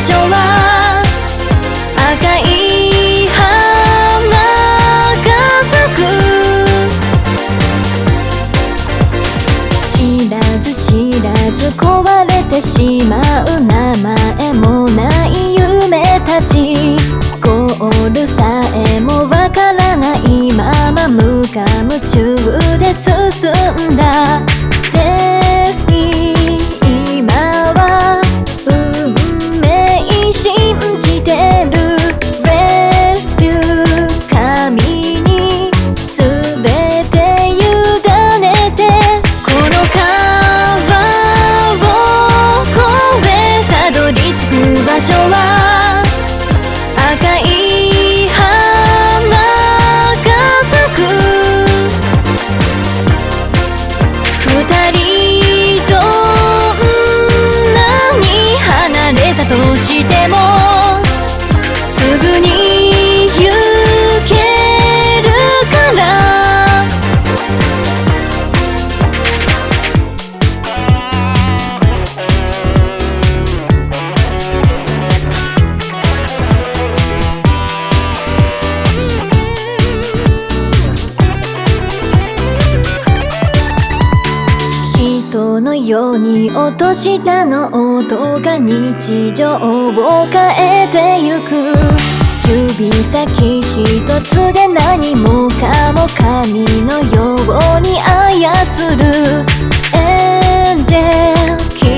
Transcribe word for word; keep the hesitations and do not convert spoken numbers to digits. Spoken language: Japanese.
所は赤い花が咲く。知らず知らず壊れてしまう名前もない夢たち。ゴールさえもわからないまま無我夢中で進んだ。で今は運命信じてる。レスキュー神に全て委ねて、この川を越えたどり着く場所は赤い花が咲く。二人どんなに離れたとしてもすぐに行けるから。人のように落としたの音が日常を変えてゆく。指先一つで何もかも神のように操る。エンジェル